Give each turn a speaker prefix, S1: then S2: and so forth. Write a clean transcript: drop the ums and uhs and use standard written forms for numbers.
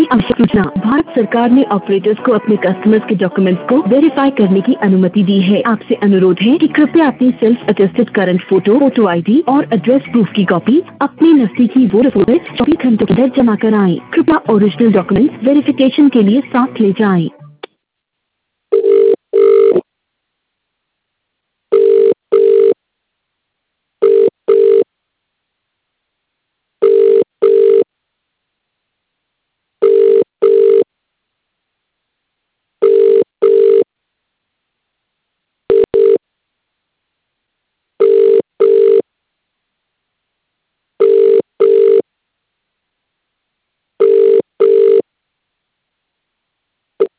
S1: आवश्यक सूचना। भारत सरकार ने ऑपरेटर्स को अपने कस्टमर्स के डॉक्यूमेंट्स को वेरीफाई करने की अनुमति दी है। आपसे अनुरोध है कि कृपया अपनी self attested current photo ID और एड्रेस प्रूफ की कॉपी अपने नजदीकी वोटर ऑफिस 24 घंटों के अंदर जमा कराएं। कृपया ओरिजिनल डॉक्यूमेंट्स वेरिफिकेशन के लिए साथ ले जाएं।